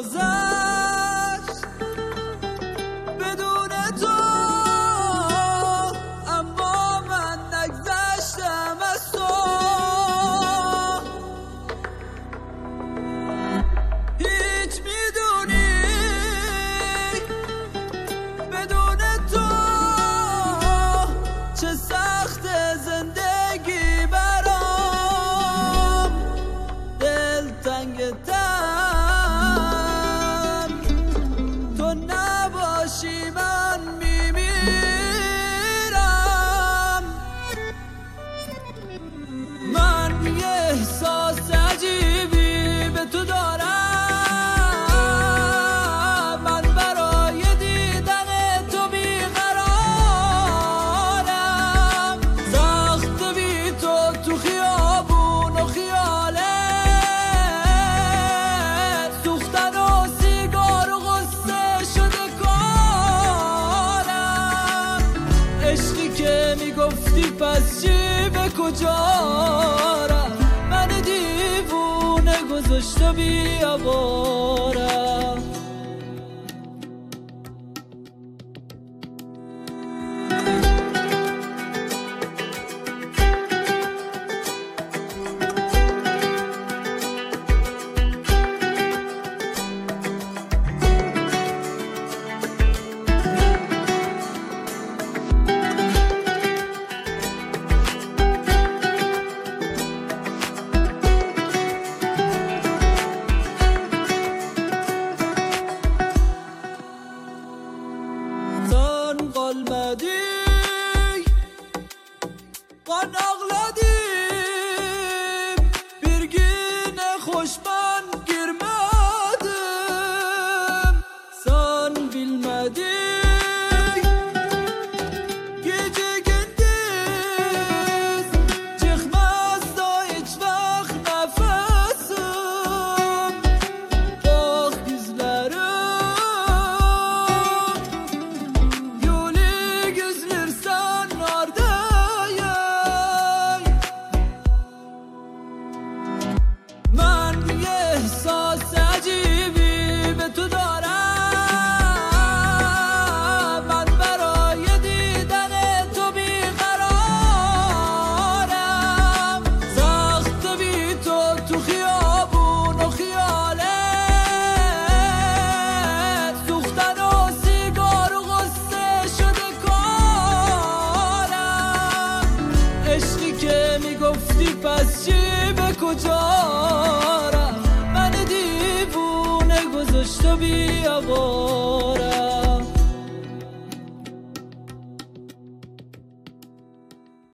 گذشت بدون تو، اما من نگذشتم از تو. هیچ میدونی بدون تو چه سخت زندگی برام، دلتنگتم تو نباشی من میمیرم. من یه احساس عجیبی به تو دارم، من برای دیدن تو بیقرارم. سخت بی تو خیابون و خیاله، سوختن و سیگار و غصه شده کارم. عشقی که میگفتی پس چی به کجا رفت، من دیوونه گذاشت و بیاوارم. Sen ağladım, bir güne hoş ben girmedim. Sen bilmedin, gece gündüz çıkmaz da hiç vakit nefesim. Bak gözlerim, yolu gözler sen nerede? من یه احساس عجیبی به تو دارم، من برای دیدن تو بیقرارم. سخت بی تو خیابون و خیاله، سوختن و سیگار و غصه شده کارم. عشقی که میگفتی پس چی به کجا